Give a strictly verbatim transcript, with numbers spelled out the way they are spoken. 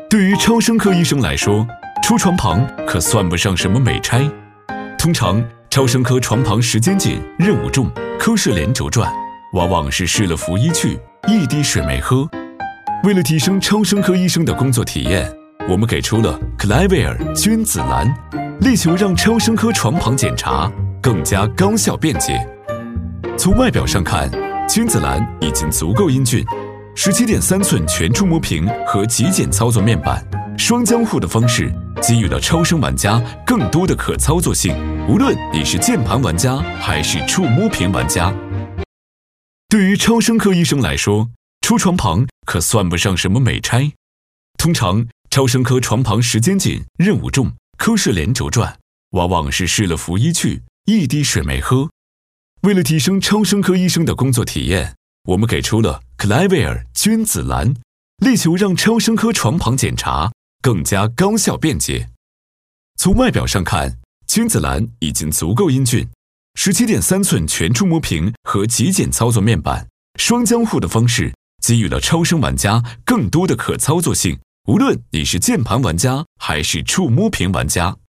对于超声科医生来说，出床旁可算不上什么美差。通常，超声科床旁时间紧、任务重、科室连轴转，往往是试了服医去，一滴水没喝。为了提升超声科医生的工作体验，我们给出了克莱威尔君子兰，力求让超声科床旁检查更加高效便捷。从外表上看，君子兰已经足够英俊。十七点三寸全触摸屏和极简操作面板，双交互的方式给予了超声玩家更多的可操作性，无论你是键盘玩家还是触摸屏玩家。对于超声科医生来说，出床旁可算不上什么美差。通常，超声科床旁时间紧、任务重、科室连轴转，往往是试了服医去，一滴水没喝。为了提升超声科医生的工作体验，我们给出了克莱威尔君子兰，力求让超声科床旁检查更加高效便捷。从外表上看，君子兰已经足够英俊。十七点三寸全触摸屏和极简操作面板，双交互的方式给予了超声玩家更多的可操作性，无论你是键盘玩家还是触摸屏玩家。